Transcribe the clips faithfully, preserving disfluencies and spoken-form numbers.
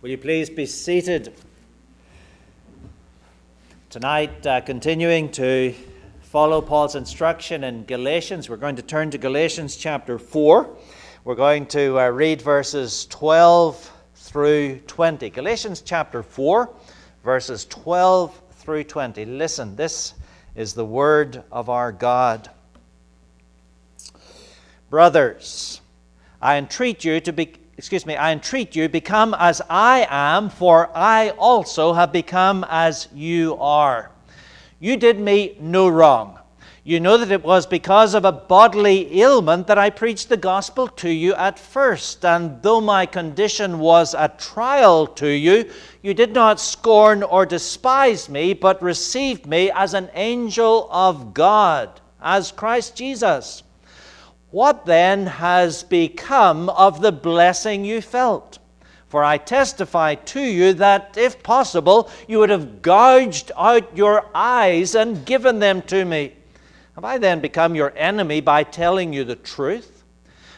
Will you please be seated? Tonight, uh, continuing to follow Paul's instruction in Galatians, we're going to turn to Galatians chapter four. We're going to uh, read verses twelve through twenty. Galatians chapter four, verses twelve through twenty. Listen, this is the word of our God. Brothers, I entreat you to be Excuse me, I entreat you, become as I am, for I also have become as you are. You did me no wrong. You know that it was because of a bodily ailment that I preached the gospel to you at first. And though my condition was a trial to you, you did not scorn or despise me, but received me as an angel of God, as Christ Jesus. What then has become of the blessing you felt? For I testify to you that, if possible, you would have gouged out your eyes and given them to me. Have I then become your enemy by telling you the truth?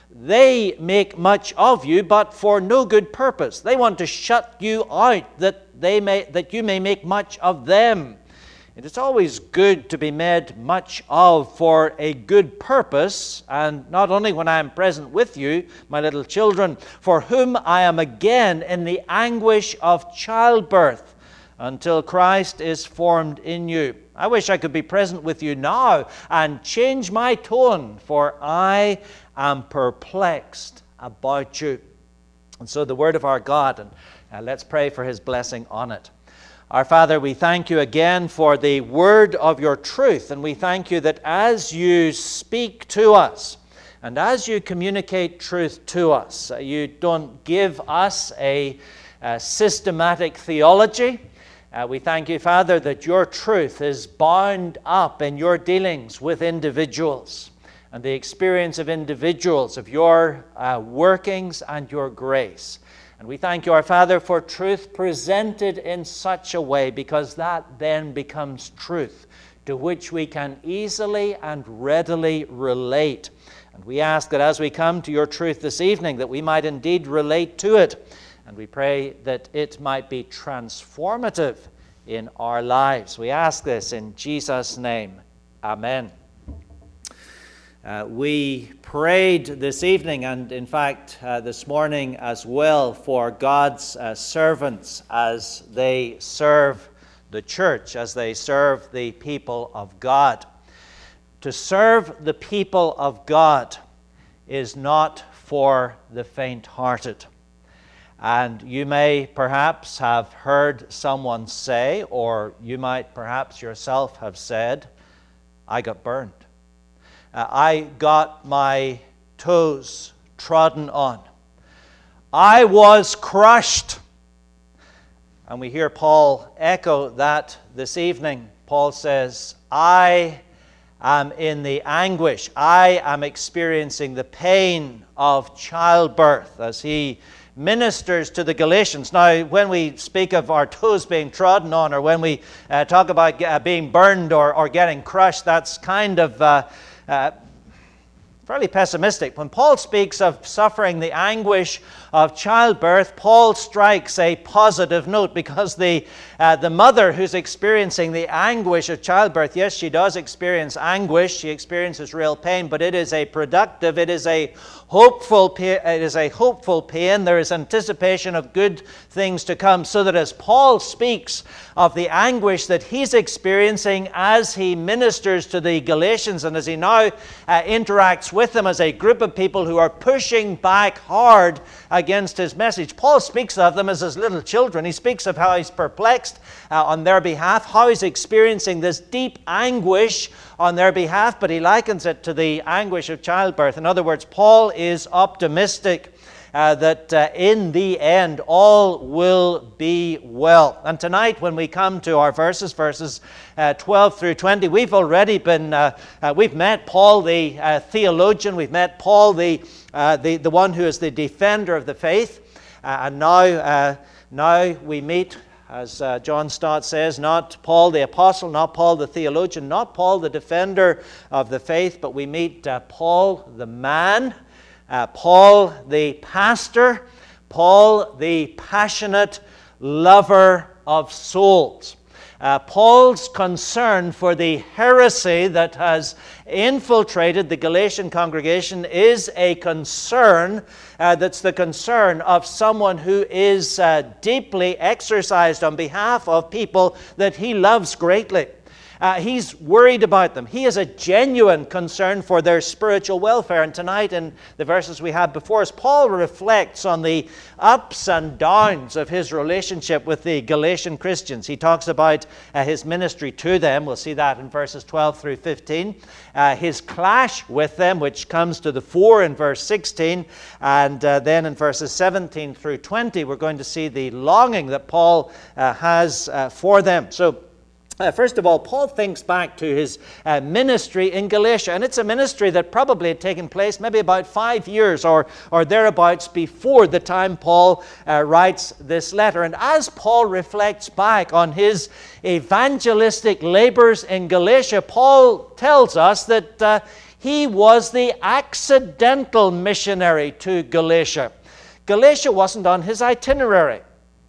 They make much of you, but for no good purpose. They want to shut you out, that they may that you may make much of them. It is always good to be made much of for a good purpose, and not only when I am present with you, my little children, for whom I am again in the anguish of childbirth, until Christ is formed in you. I wish I could be present with you now and change my tone, for I am perplexed about you. And so the word of our God, and uh, let's pray for His blessing on it. Our Father, we thank you again for the word of your truth, and we thank you that as you speak to us and as you communicate truth to us, you don't give us a, a systematic theology. Uh, we thank you, Father, that your truth is bound up in your dealings with individuals and the experience of individuals, of your uh, workings and your grace. And we thank you, our Father, for truth presented in such a way, because that then becomes truth to which we can easily and readily relate. And we ask that as we come to your truth this evening, that we might indeed relate to it. And we pray that it might be transformative in our lives. We ask this in Jesus' name. Amen. Uh, we prayed this evening, and in fact uh, this morning as well, for God's uh, servants as they serve the church, as they serve the people of God. To serve the people of God is not for the faint-hearted. And you may perhaps have heard someone say, or you might perhaps yourself have said, I got burned. Uh, I got my toes trodden on. I was crushed. And we hear Paul echo that this evening. Paul says, I am in the anguish. I am experiencing the pain of childbirth as he ministers to the Galatians. Now, when we speak of our toes being trodden on, or when we uh, talk about uh, being burned or, or getting crushed, that's kind of uh, Uh, fairly pessimistic. When Paul speaks of suffering the anguish of childbirth, Paul strikes a positive note, because the uh, the mother who's experiencing the anguish of childbirth, yes, she does experience anguish, she experiences real pain, but it is a productive, it is a hopeful pain, it is a hopeful pain. There is anticipation of good things to come, so that as Paul speaks of the anguish that he's experiencing as he ministers to the Galatians, and as he now uh, interacts with them as a group of people who are pushing back hard against his message, Paul speaks of them as his little children. He speaks of how he's perplexed uh, on their behalf, how he's experiencing this deep anguish on their behalf, but he likens it to the anguish of childbirth. In other words, Paul is optimistic uh, that uh, in the end all will be well. And tonight, when we come to our verses, verses uh, twelve through twenty, we've already been, uh, uh, we've met Paul the uh, theologian, we've met Paul the, uh, the, the one who is the defender of the faith, uh, and now, uh, now we meet, as uh, John Stott says, not Paul the apostle, not Paul the theologian, not Paul the defender of the faith, but we meet uh, Paul the man, uh, Paul the pastor, Paul, the passionate lover of souls. Uh, Paul's concern for the heresy that has infiltrated the Galatian congregation is a concern uh, that's the concern of someone who is uh, deeply exercised on behalf of people that he loves greatly. Uh, he's worried about them. He has a genuine concern for their spiritual welfare. And tonight, in the verses we had before us, Paul reflects on the ups and downs of his relationship with the Galatian Christians. He talks about uh, his ministry to them. We'll see that in verses twelve through fifteen. Uh, his clash with them, which comes to the fore in verse sixteen. And uh, then in verses seventeen through twenty, we're going to see the longing that Paul uh, has uh, for them. So, Uh, first of all, Paul thinks back to his uh, ministry in Galatia, and it's a ministry that probably had taken place maybe about five years or, or thereabouts before the time Paul uh, writes this letter. And as Paul reflects back on his evangelistic labors in Galatia, Paul tells us that uh, he was the accidental missionary to Galatia. Galatia wasn't on his itinerary.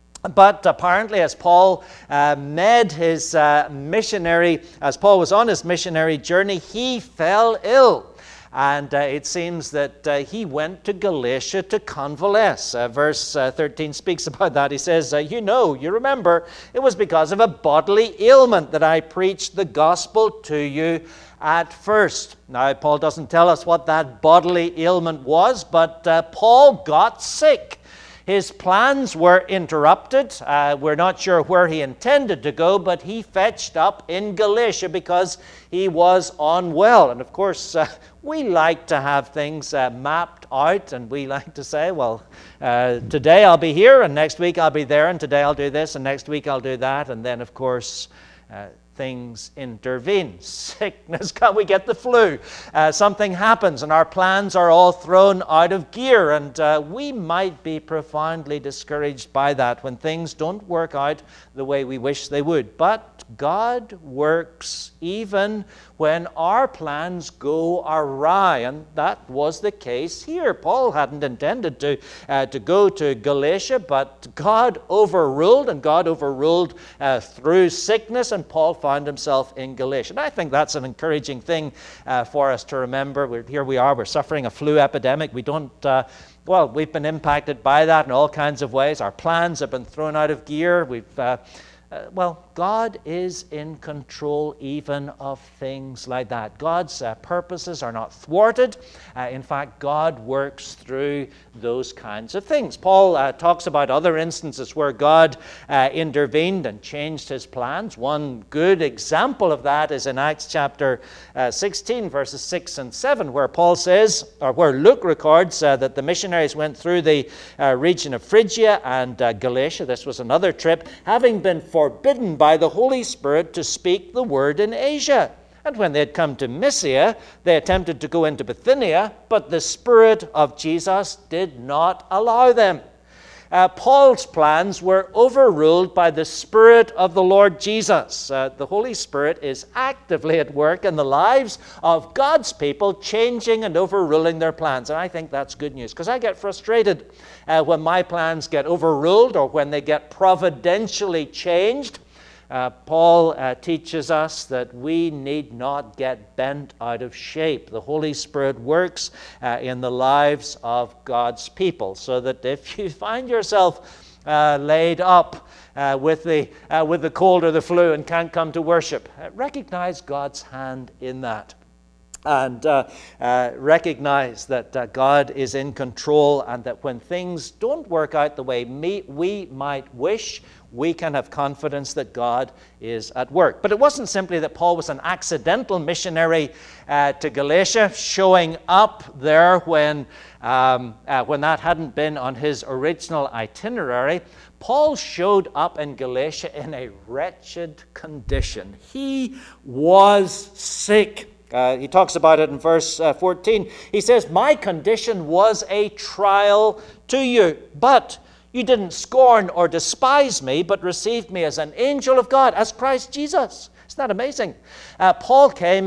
But apparently, as Paul uh, made his uh, missionary, as Paul was on his missionary journey, he fell ill. And uh, it seems that uh, he went to Galatia to convalesce. Uh, verse uh, thirteen speaks about that. He says, uh, you know, you remember, it was because of a bodily ailment that I preached the gospel to you at first. Now, Paul doesn't tell us what that bodily ailment was, but uh, Paul got sick. His plans were interrupted. Uh, we're not sure where he intended to go, but he fetched up in Galatia because he was unwell. And of course, uh, we like to have things uh, mapped out, and we like to say, well, uh, today I'll be here, and next week I'll be there, and today I'll do this, and next week I'll do that. And then, of course, uh, things intervene. Sickness, we get the flu. Uh, something happens and our plans are all thrown out of gear, and uh, we might be profoundly discouraged by that when things don't work out the way we wish they would. But God works even when our plans go awry, and that was the case here. Paul hadn't intended to uh, to go to Galatia, but God overruled, and God overruled uh, through sickness, and Paul found himself in Galatia. And I think that's an encouraging thing uh, for us to remember. We're, here we are, we're suffering a flu epidemic. We don't, uh, well, we've been impacted by that in all kinds of ways. Our plans have been thrown out of gear. We've, uh, uh, well, God is in control even of things like that. God's uh, purposes are not thwarted. Uh, in fact, God works through those kinds of things. Paul uh, talks about other instances where God uh, intervened and changed his plans. One good example of that is in Acts chapter uh, sixteen, verses six and seven, where Paul says, or where Luke records uh, that the missionaries went through the uh, region of Phrygia and uh, Galatia. This was another trip, having been forbidden by the Holy Spirit to speak the word in Asia. And when they had come to Mysia, they attempted to go into Bithynia, but the Spirit of Jesus did not allow them. Uh, Paul's plans were overruled by the Spirit of the Lord Jesus. Uh, the Holy Spirit is actively at work in the lives of God's people, changing and overruling their plans. And I think that's good news, because I get frustrated uh, when my plans get overruled or when they get providentially changed. Uh, Paul uh, teaches us that we need not get bent out of shape. The Holy Spirit works uh, in the lives of God's people, so that if you find yourself uh, laid up uh, with the uh, with the cold or the flu and can't come to worship, uh, recognize God's hand in that. And uh, uh, recognize that uh, God is in control, and that when things don't work out the way me, we might wish, we can have confidence that God is at work. But it wasn't simply that Paul was an accidental missionary uh, to Galatia, showing up there when, um, uh, when that hadn't been on his original itinerary. Paul showed up in Galatia in a wretched condition. He was sick. Uh, he talks about it in verse uh, fourteen. He says, "My condition was a trial to you, but you didn't scorn or despise me, but received me as an angel of God, as Christ Jesus." Isn't that amazing? Uh, Paul came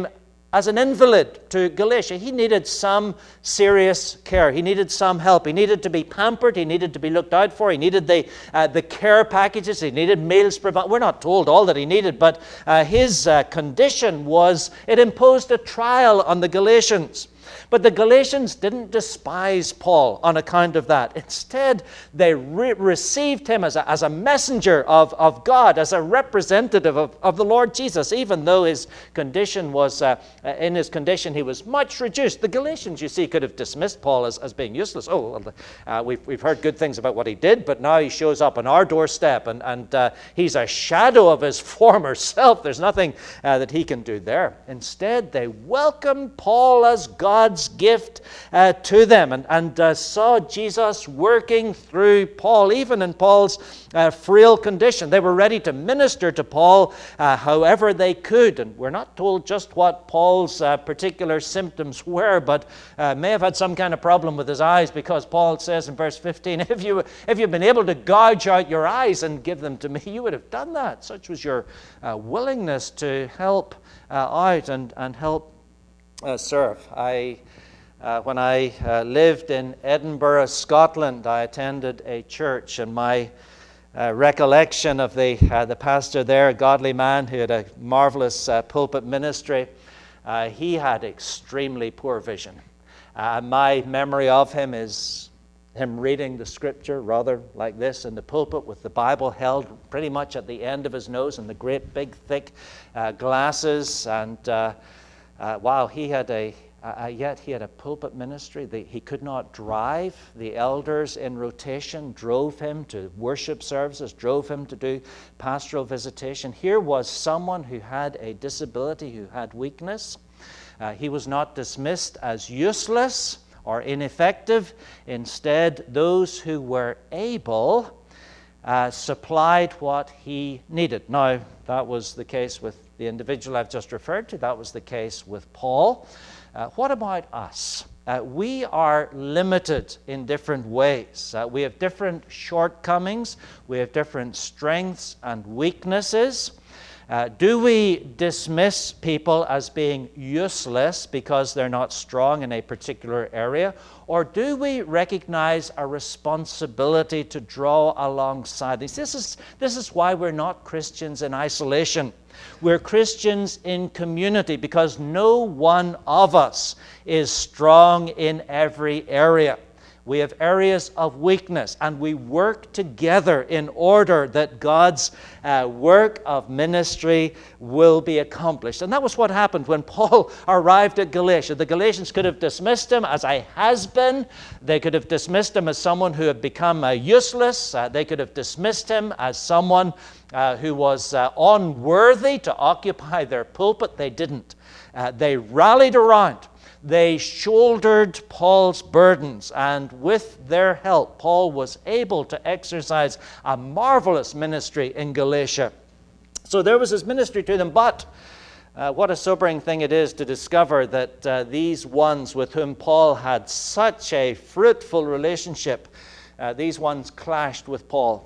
as an invalid to Galatia. He needed some serious care. He needed some help. He needed to be pampered. He needed to be looked out for. He needed the uh, the care packages. He needed meals provided. We're not told all that he needed, but uh, his uh, condition was, it imposed a trial on the Galatians. But the Galatians didn't despise Paul on account of that. Instead, they re- received him as a, as a messenger of, of God, as a representative of, of the Lord Jesus, even though his condition was, uh, in his condition, he was much reduced. The Galatians, you see, could have dismissed Paul as, as being useless. Oh, well, uh, we've, we've heard good things about what he did, but now he shows up on our doorstep, and, and uh, he's a shadow of his former self. There's nothing uh, that he can do there. Instead, they welcomed Paul as God's gift uh, to them, and, and uh, saw Jesus working through Paul, even in Paul's uh, frail condition. They were ready to minister to Paul uh, however they could, and we're not told just what Paul's uh, particular symptoms were, but uh, may have had some kind of problem with his eyes, because Paul says in verse fifteen, if you if you've been able to gouge out your eyes and give them to me, you would have done that. Such was your uh, willingness to help uh, out and, and help uh, serve. I Uh, when I uh, lived in Edinburgh, Scotland, I attended a church, and my uh, recollection of the uh, the pastor there, a godly man who had a marvelous uh, pulpit ministry, uh, he had extremely poor vision. Uh, my memory of him is him reading the scripture rather like this in the pulpit, with the Bible held pretty much at the end of his nose and the great big thick uh, glasses. And uh, uh, wow, he had a Uh, yet he had a pulpit ministry. The, he could not drive. The elders in rotation drove him to worship services, drove him to do pastoral visitation. Here was someone who had a disability, who had weakness. Uh, he was not dismissed as useless or ineffective. Instead, those who were able uh, supplied what he needed. Now, that was the case with the individual I've just referred to. That was the case with Paul. Uh, what about us? Uh, we are limited in different ways. Uh, we have different shortcomings. We have different strengths and weaknesses. Uh, do we dismiss people as being useless because they're not strong in a particular area? Or do we recognize a responsibility to draw alongside these? This is, this is why we're not Christians in isolation. We're Christians in community, because no one of us is strong in every area. We have areas of weakness, and we work together in order that God's uh, work of ministry will be accomplished. And that was what happened when Paul arrived at Galatia. The Galatians could have dismissed him as a has-been. They could have dismissed him as someone who had become uh, useless. Uh, they could have dismissed him as someone uh, who was uh, unworthy to occupy their pulpit. They didn't. Uh, they rallied around. They shouldered Paul's burdens, and with their help, Paul was able to exercise a marvelous ministry in Galatia. So there was his ministry to them, but uh, what a sobering thing it is to discover that uh, these ones with whom Paul had such a fruitful relationship, uh, these ones clashed with Paul.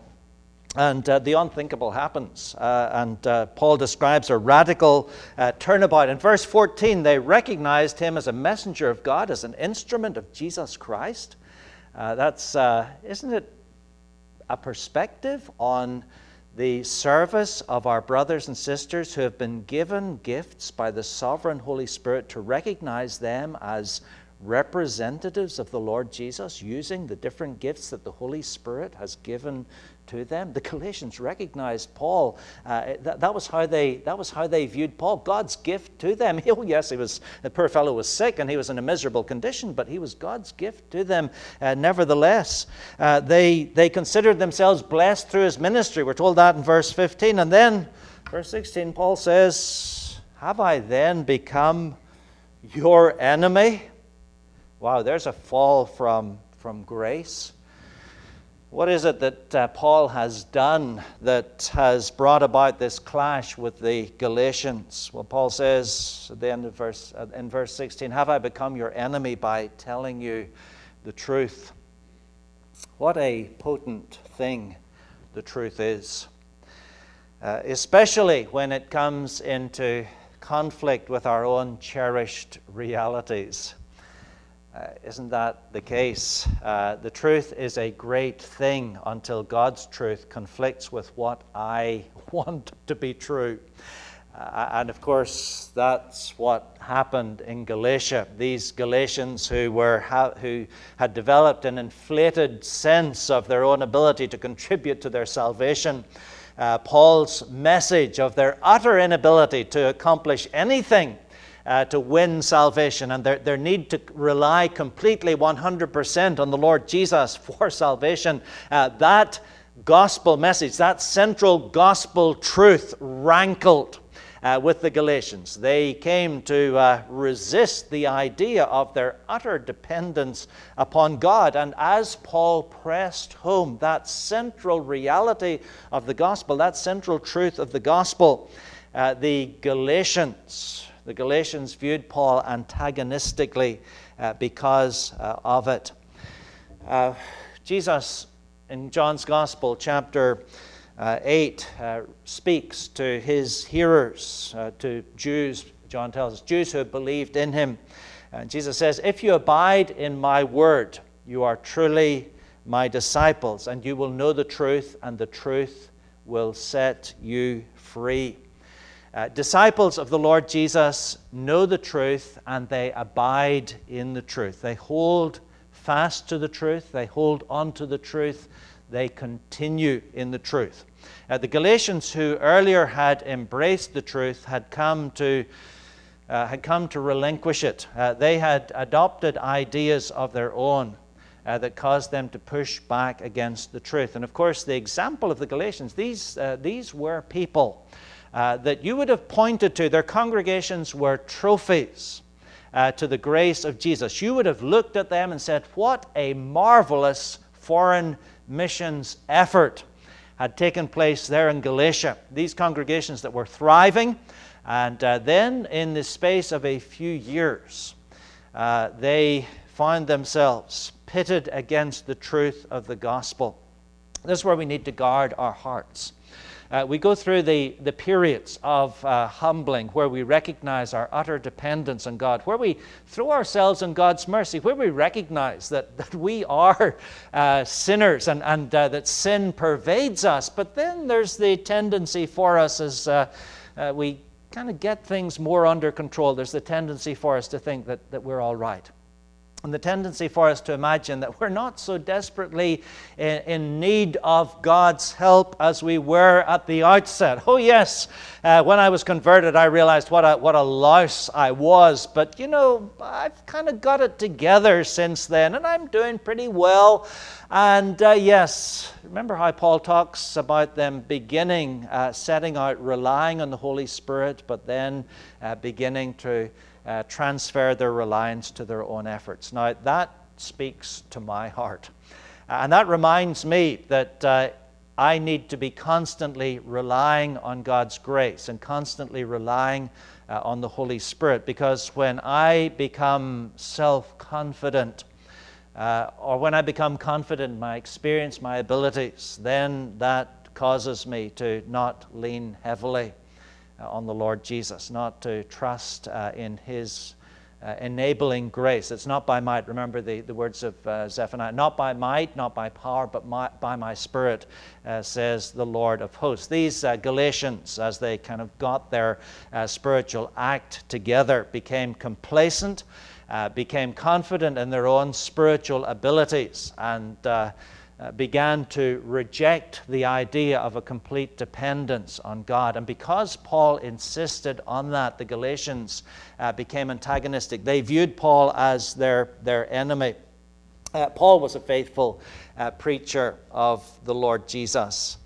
And uh, the unthinkable happens. Uh, and uh, Paul describes a radical uh, turnabout. In verse fourteen, they recognized him as a messenger of God, as an instrument of Jesus Christ. Uh, that's, uh, isn't it a perspective on the service of our brothers and sisters who have been given gifts by the sovereign Holy Spirit, to recognize them as representatives of the Lord Jesus, using the different gifts that the Holy Spirit has given to them? The Galatians recognized Paul. Uh, that, that was how they that was how they viewed Paul, God's gift to them. Oh yes, he was the poor fellow was sick and he was in a miserable condition, but he was God's gift to them. Uh, nevertheless, uh, they they considered themselves blessed through his ministry. We're told that in verse fifteen, and then verse sixteen, Paul says, "Have I then become your enemy?" Wow, there's a fall from, from grace. What is it that uh, Paul has done that has brought about this clash with the Galatians? Well, Paul says at the end of verse, uh, in verse sixteen, "Have I become your enemy by telling you the truth?" What a potent thing the truth is, uh, especially when it comes into conflict with our own cherished realities. Uh, isn't that the case? Uh, the truth is a great thing until God's truth conflicts with what I want to be true. Uh, and of course, that's what happened in Galatia. These Galatians who were ha- who had developed an inflated sense of their own ability to contribute to their salvation. Uh, Paul's message of their utter inability to accomplish anything Uh, to win salvation, and their, their need to rely completely one hundred percent on the Lord Jesus for salvation. Uh, that gospel message, that central gospel truth rankled uh, with the Galatians. They came to uh, resist the idea of their utter dependence upon God. And as Paul pressed home that central reality of the gospel, that central truth of the gospel, uh, the Galatians The Galatians viewed Paul antagonistically uh, because uh, of it. Uh, Jesus, in John's Gospel, chapter uh, eight, uh, speaks to his hearers, uh, to Jews, John tells us, Jews who have believed in him. And Jesus says, "If you abide in my word, you are truly my disciples, and you will know the truth, and the truth will set you free." Uh, disciples of the Lord Jesus know the truth, and they abide in the truth. They hold fast to the truth. They hold on to the truth. They continue in the truth. Uh, the Galatians, who earlier had embraced the truth, had come to uh, had come to relinquish it. Uh, they had adopted ideas of their own uh, that caused them to push back against the truth. And of course, the example of the Galatians, these uh, these were people Uh, that you would have pointed to. Their congregations were trophies uh, to the grace of Jesus. You would have looked at them and said, what a marvelous foreign missions effort had taken place there in Galatia. These congregations that were thriving, and uh, then in the space of a few years, uh, they found themselves pitted against the truth of the gospel. This is where we need to guard our hearts. Uh, we go through the, the periods of uh, humbling, where we recognize our utter dependence on God, where we throw ourselves on God's mercy, where we recognize that, that we are uh, sinners and, and uh, that sin pervades us. But then there's the tendency for us as uh, uh, we kind of get things more under control. There's the tendency for us to think that, that we're all right. And the tendency for us to imagine that we're not so desperately in, in need of God's help as we were at the outset. Oh yes, uh, when I was converted, I realized what a, what a louse I was. But you know, I've kind of got it together since then, and I'm doing pretty well. And uh, yes, remember how Paul talks about them beginning, uh, setting out, relying on the Holy Spirit, but then uh, beginning to Uh, transfer their reliance to their own efforts. Now, that speaks to my heart. Uh, and that reminds me that uh, I need to be constantly relying on God's grace and constantly relying uh, on the Holy Spirit, because when I become self-confident, uh, or when I become confident in my experience, my abilities, then that causes me to not lean heavily on the Lord Jesus, not to trust uh, in His uh, enabling grace. It's not by might. Remember the, the words of uh, Zephaniah. Not by might, not by power, but my, by my Spirit, uh, says the Lord of hosts. These uh, Galatians, as they kind of got their uh, spiritual act together, became complacent, uh, became confident in their own spiritual abilities, and uh, Uh, began to reject the idea of a complete dependence on God. And because Paul insisted on that, the Galatians uh, became antagonistic. They viewed Paul as their, their enemy. Uh, Paul was a faithful uh, preacher of the Lord Jesus.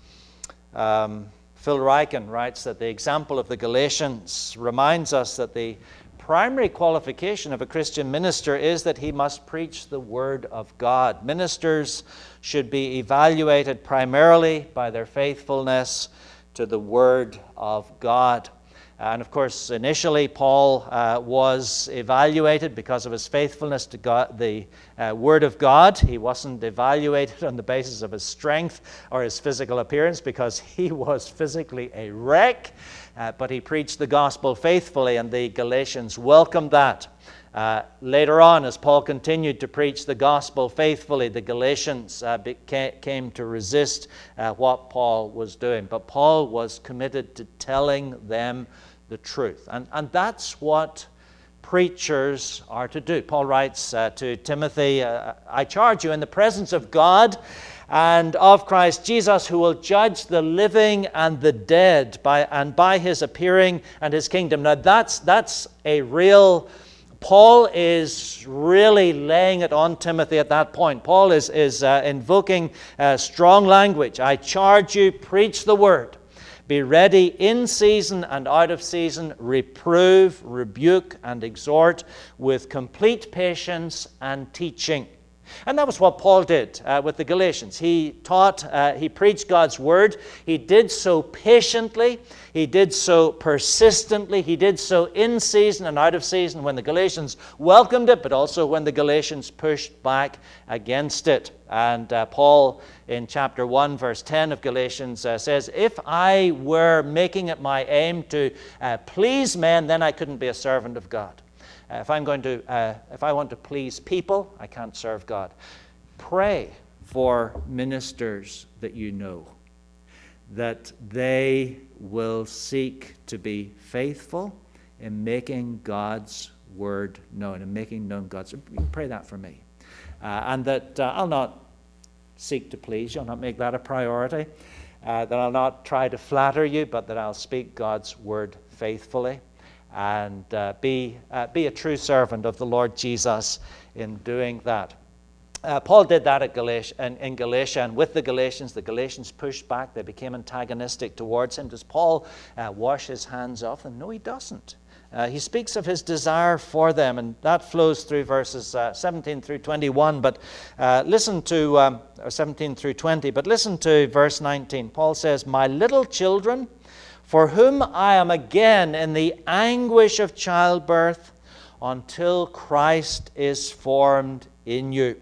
Um, Phil Ryken writes that the example of the Galatians reminds us that the primary qualification of a Christian minister is that he must preach the Word of God. Ministers should be evaluated primarily by their faithfulness to the Word of God. And of course, initially, Paul uh, was evaluated because of his faithfulness to God, the uh, Word of God. He wasn't evaluated on the basis of his strength or his physical appearance, because he was physically a wreck. Uh, but he preached the gospel faithfully, and the Galatians welcomed that. Uh, later on, as Paul continued to preach the gospel faithfully, the Galatians uh, beca- came to resist uh, what Paul was doing. But Paul was committed to telling them the truth. And, and that's what preachers are to do. Paul writes uh, to Timothy, uh, I charge you in the presence of God and of Christ Jesus, who will judge the living and the dead by and by his appearing and his kingdom. Now that's that's a real... Paul is really laying it on Timothy at that point. Paul is, is uh, invoking uh, strong language. I charge you, preach the word. Be ready in season and out of season. Reprove, rebuke, and exhort with complete patience and teaching. And that was what Paul did uh, with the Galatians. He taught, uh, he preached God's word. He did so patiently. He did so persistently. He did so in season and out of season when the Galatians welcomed it, but also when the Galatians pushed back against it. And uh, Paul, in chapter one, verse ten of Galatians, uh, says, if I were making it my aim to uh, please men, then I couldn't be a servant of God. Uh, if I'm going to, uh, if I want to please people, I can't serve God. Pray for ministers that you know, that they will seek to be faithful in making God's word known, and making known God's word. Pray that for me. Uh, and that uh, I'll not seek to please you, I'll not make that a priority, uh, that I'll not try to flatter you, but that I'll speak God's word faithfully. And uh, be uh, be a true servant of the Lord Jesus in doing that. Uh, Paul did that at Galatia, in, in Galatia, and with the Galatians, the Galatians pushed back. They became antagonistic towards him. Does Paul uh, wash his hands off them? No, he doesn't. Uh, he speaks of his desire for them, and that flows through verses uh, seventeen through twenty-one. But uh, listen to um, or seventeen through twenty. But listen to verse nineteen. Paul says, "My little children, for whom I am again in the anguish of childbirth, until Christ is formed in you."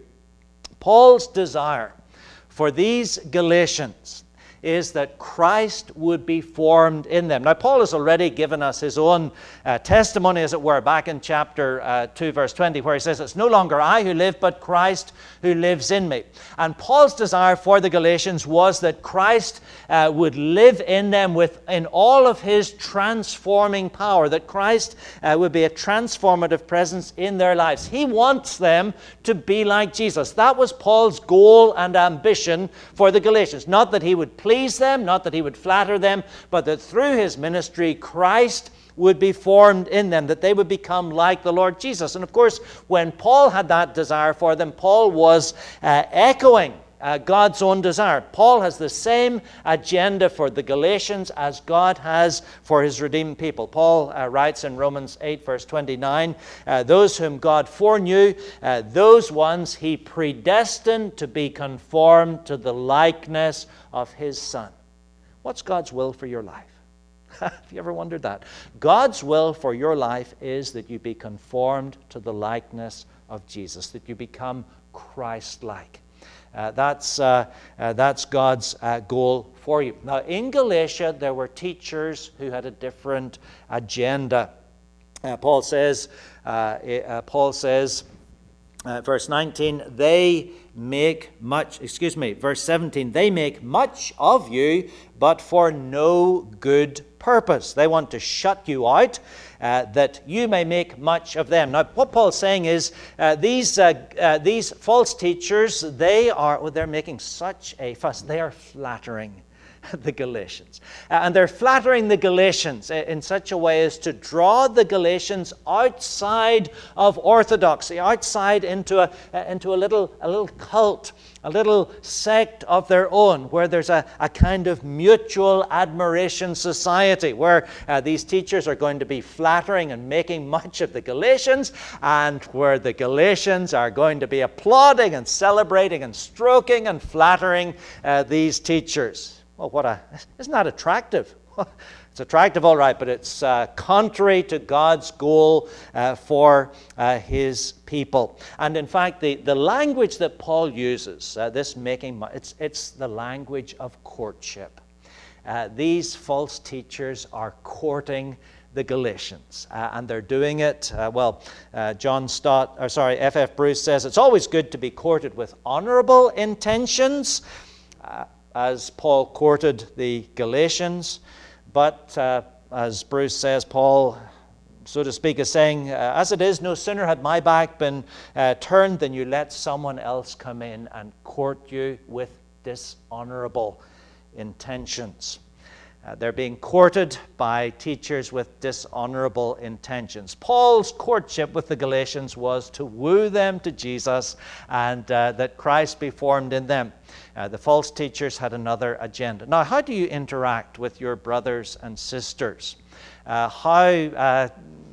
Paul's desire for these Galatians is that Christ would be formed in them. Now, Paul has already given us his own uh, testimony, as it were, back in chapter uh, two, verse twenty, where he says, "It's no longer I who live, but Christ who lives in me." And Paul's desire for the Galatians was that Christ uh, would live in them with in all of his transforming power, that Christ uh, would be a transformative presence in their lives. He wants them to be like Jesus. That was Paul's goal and ambition for the Galatians. Not that he would please them, not that he would flatter them, but that through his ministry, Christ would be formed in them, that they would become like the Lord Jesus. And of course, when Paul had that desire for them, Paul was uh, echoing uh, God's own desire. Paul has the same agenda for the Galatians as God has for his redeemed people. Paul uh, writes in Romans eight, verse twenty-nine, uh, "Those whom God foreknew, uh, those ones he predestined to be conformed to the likeness of his Son." What's God's will for your life? Have you ever wondered that? God's will for your life is that you be conformed to the likeness of Jesus, that you become Christ-like. Uh, that's, uh, uh, that's God's uh, goal for you. Now, in Galatia, there were teachers who had a different agenda. Uh, Paul says, uh, uh, Paul says, uh, verse nineteen, they make much, excuse me, verse seventeen, they make much of you, but for no good purpose. They want to shut you out, uh, that you may make much of them. Now, what Paul's saying is, uh, these uh, uh, these false teachers, they are, well, they're making such a fuss. They are flattering the Galatians. Uh, and they're flattering the Galatians in such a way as to draw the Galatians outside of orthodoxy, outside into a, uh, into a little a little cult, a little sect of their own, where there's a, a kind of mutual admiration society, where uh, these teachers are going to be flattering and making much of the Galatians, and where the Galatians are going to be applauding and celebrating and stroking and flattering uh, these teachers. Well, what a, isn't that attractive? It's attractive, all right, but it's uh, contrary to God's goal uh, for uh, his people. And in fact, the, the language that Paul uses, uh, this making, it's, it's the language of courtship. Uh, these false teachers are courting the Galatians, uh, and they're doing it, uh, well, uh, John Stott, or sorry, F F Bruce says, it's always good to be courted with honorable intentions, uh, as Paul courted the Galatians. But uh, as Bruce says, Paul, so to speak, is saying, uh, as it is, no sooner had my back been uh, turned than you let someone else come in and court you with dishonorable intentions. Uh, they're being courted by teachers with dishonorable intentions. Paul's courtship with the Galatians was to woo them to Jesus and uh, that Christ be formed in them. Uh, the false teachers had another agenda. Now, how do you interact with your brothers and sisters? Uh, how, uh,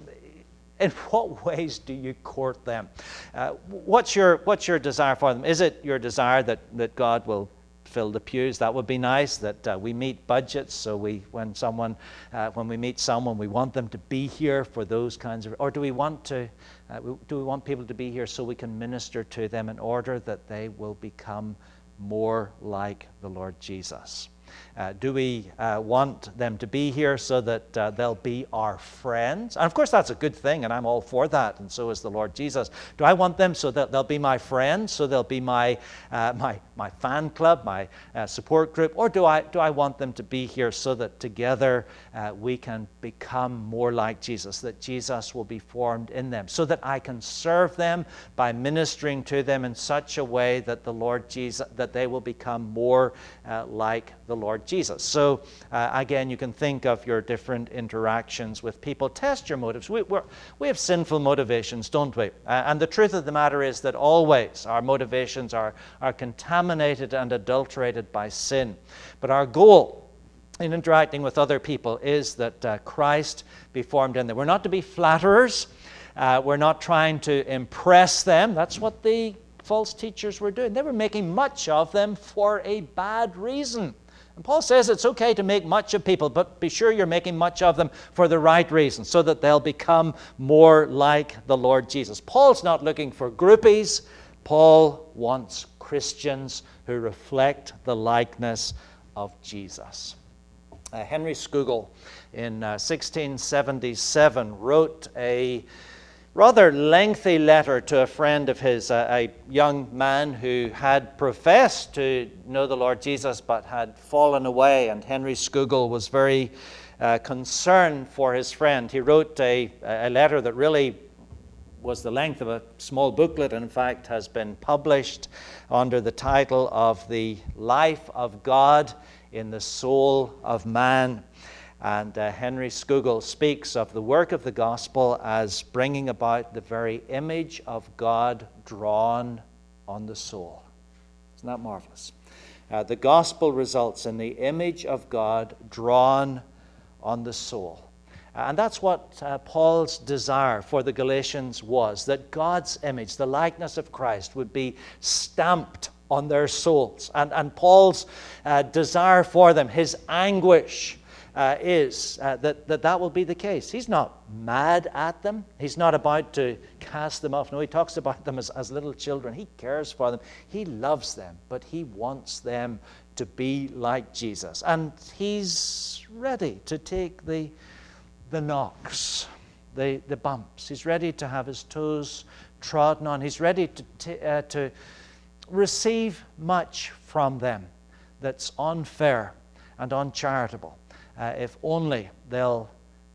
in what ways do you court them? Uh, what's your, what's your desire for them? Is it your desire that, that God will fill the pews? That would be nice, that uh, we meet budgets, so we when someone uh, when we meet someone, we want them to be here for those kinds of, or do we want to uh, do we want people to be here so we can minister to them in order that they will become more like the Lord Jesus? Uh, do we uh, want them to be here so that uh, they'll be our friends? And of course that's a good thing, and I'm all for that, and so is the Lord Jesus. Do I want them so that they'll be my friends, so they'll be my uh, my my fan club, my uh, support group, or do I do I want them to be here so that together uh, we can become more like Jesus, that Jesus will be formed in them, so that I can serve them by ministering to them in such a way that the Lord Jesus, that they will become more uh, like the Lord Jesus. So uh, again, you can think of your different interactions with people. Test your motives. We, we're, we have sinful motivations, don't we? Uh, and the truth of the matter is that always our motivations are, are contaminated and adulterated by sin. But our goal in interacting with other people is that uh, Christ be formed in them. We're not to be flatterers. Uh, we're not trying to impress them. That's what the false teachers were doing. They were making much of them for a bad reason. And Paul says it's okay to make much of people, but be sure you're making much of them for the right reason, so that they'll become more like the Lord Jesus. Paul's not looking for groupies. Paul wants Christians who reflect the likeness of Jesus. Uh, Henry Scougal in uh, sixteen seventy-seven wrote a rather lengthy letter to a friend of his, a, a young man who had professed to know the Lord Jesus but had fallen away, and Henry Scougal was very uh, concerned for his friend. He wrote a, a letter that really was the length of a small booklet, and in fact has been published under the title of The Life of God in the Soul of Man. And uh, Henry Scougal speaks of the work of the gospel as bringing about the very image of God drawn on the soul. Isn't that marvelous? Uh, the gospel results in the image of God drawn on the soul. Uh, and that's what uh, Paul's desire for the Galatians was, that God's image, the likeness of Christ, would be stamped on their souls. And, and Paul's uh, desire for them, his anguish, Uh, is uh, that, that that will be the case. He's not mad at them. He's not about to cast them off. No, he talks about them as, as little children. He cares for them. He loves them, but he wants them to be like Jesus. And he's ready to take the, the knocks, the, the bumps. He's ready to have his toes trodden on. He's ready to, t- uh, to receive much from them that's unfair and uncharitable. Uh, if only they'll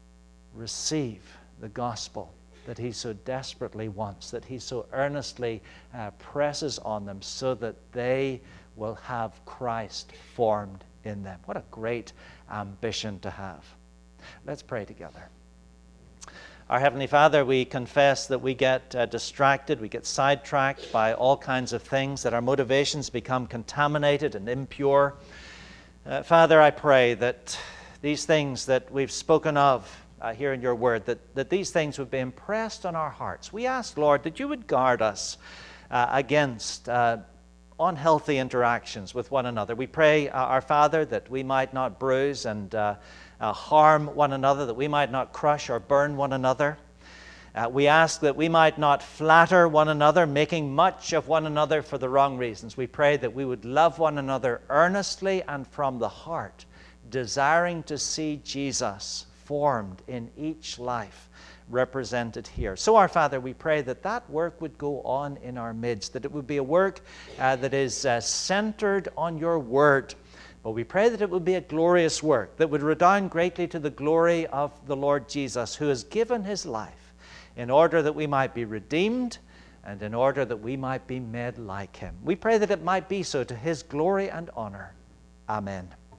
receive the gospel that he so desperately wants, that he so earnestly uh, presses on them, so that they will have Christ formed in them. What a great ambition to have. Let's pray together. Our Heavenly Father, we confess that we get uh, distracted, we get sidetracked by all kinds of things, that our motivations become contaminated and impure. Uh, Father, I pray that these things that we've spoken of uh, here in your word, that, that these things would be impressed on our hearts. We ask, Lord, that you would guard us uh, against uh, unhealthy interactions with one another. We pray, uh, our Father, that we might not bruise and uh, uh, harm one another, that we might not crush or burn one another. Uh, we ask that we might not flatter one another, making much of one another for the wrong reasons. We pray that we would love one another earnestly and from the heart, desiring to see Jesus formed in each life represented here. So, our Father, we pray that that work would go on in our midst, that it would be a work uh, that is uh, centered on your word. But we pray that it would be a glorious work that would redound greatly to the glory of the Lord Jesus, who has given his life in order that we might be redeemed and in order that we might be made like him. We pray that it might be so to his glory and honor. Amen.